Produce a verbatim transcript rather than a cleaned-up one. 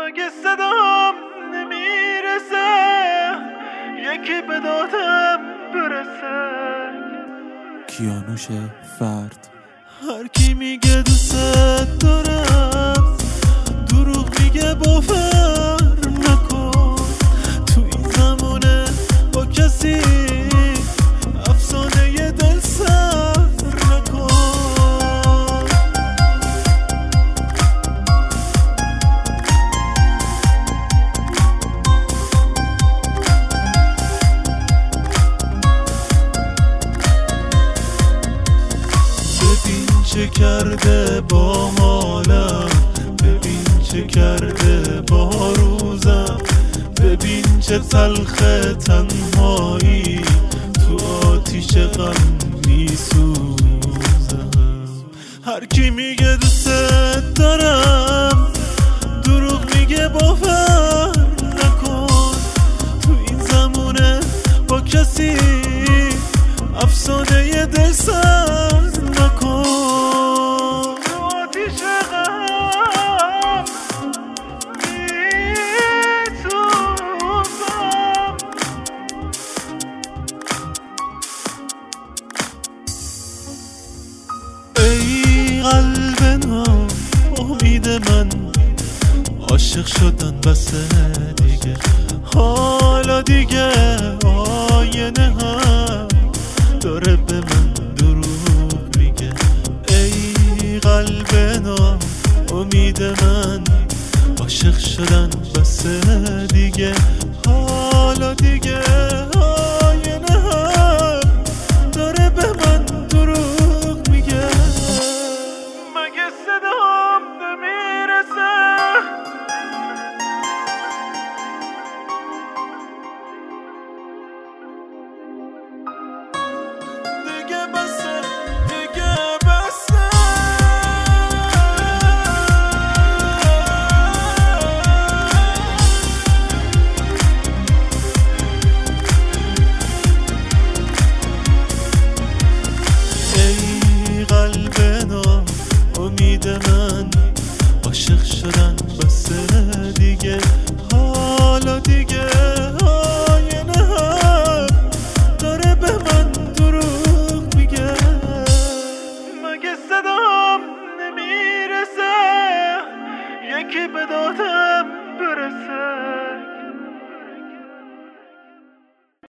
اگه صدام نمیرسه یکی به دادم برسه. کیانوش فرد. هر کی میگه دوست دارم دروغ میگه، باور نکن. تو این زمونه با کسی افسانه ی دل سر نکن. ببین چه کرده با حالم، ببین چه کرده با روزم، ببین چه تلخه تنهایی تو آتیش غم میسوزم. هر کی میگه دوست دارم دروغ میگه، باور نکن. تو این زمونه با کسی افسانه ی دل سر نکن. تو آتیش غم میسوزم. ای قلب نام امید من، عاشق شدن بسه دیگه، حالا دیگه آینه هم داره به من دروغ میگه. ای قلب نام امید من، عاشق شدن بسه دیگه،